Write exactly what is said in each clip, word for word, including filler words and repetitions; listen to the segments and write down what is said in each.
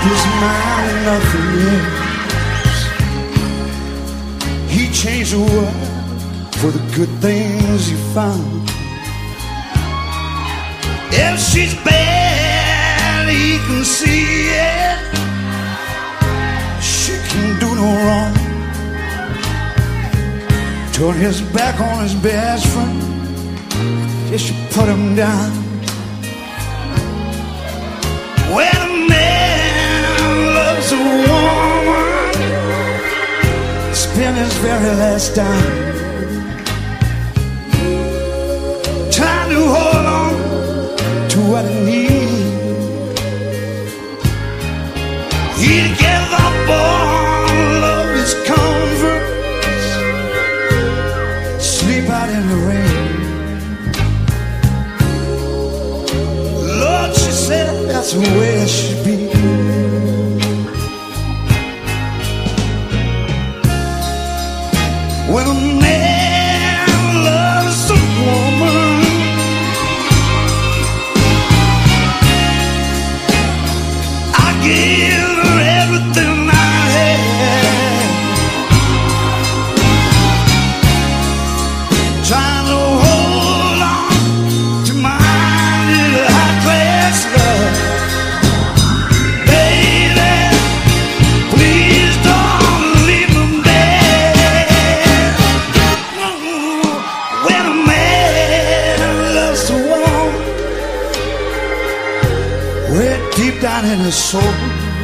his mind on nothing else. He changed the world for the good things he found. If she's bad, he can see it. She can do no wrong. Turned his back on his best friend, just to put him down. When a man loves a woman, spend his very last dime trying to hold on to what he needs. He'd give up all of his comforts, sleep out in the rain. Lord, she said, that's the way it should be. When a man loves a woman, I give her everything I have, trying to hold on to my little high-class love. Baby, please don't leave me there. When a man loves a woman, way deep down in his soul,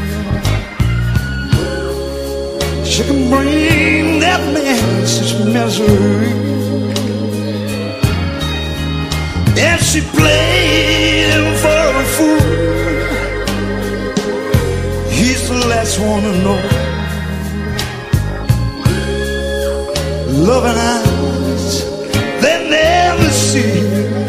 she can bring that man such misery. And she played him for a fool. He's the last one to know. Loving eyes they never see.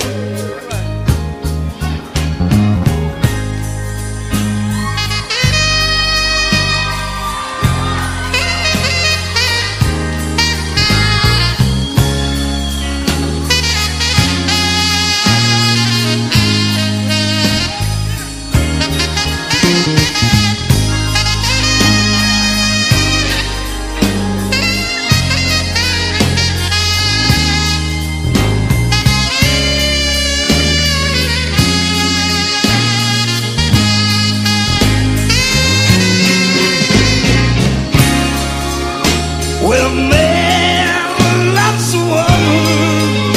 When a man loves a woman,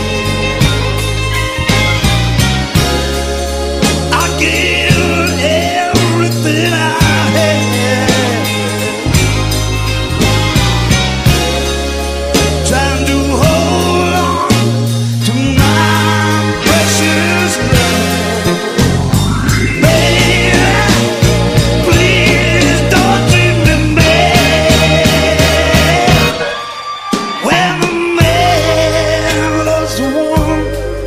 I give everything I have, trying to hold on to my precious love. Baby, please don't leave me there. When a man loves a woman,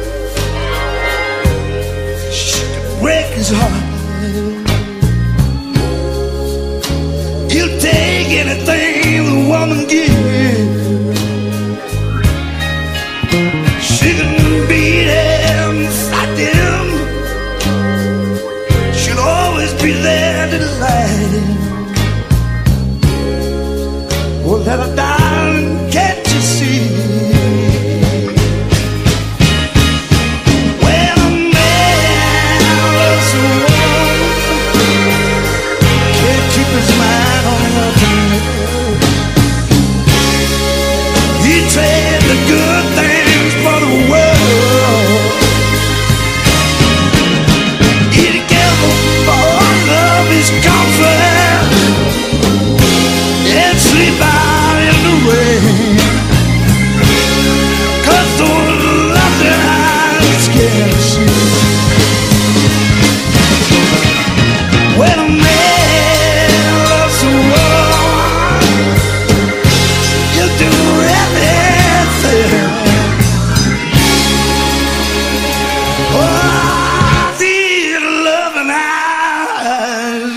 she can break his heart. He'll take anything the woman gives. She can beat him, fight him. She'll always be there to light him. Well, little darling, can't you see? When a man loves a woman, can't keep his mind on nothing else. He trade the good things for the world. He'd give up all of his comfort and sleep out in the rain. 'Cause the love that eyes can't see. When a man loves a woman, he'll do everything. Oh, these loving eyes,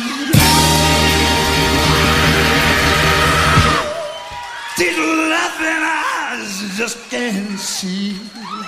these loving eyes just can't see.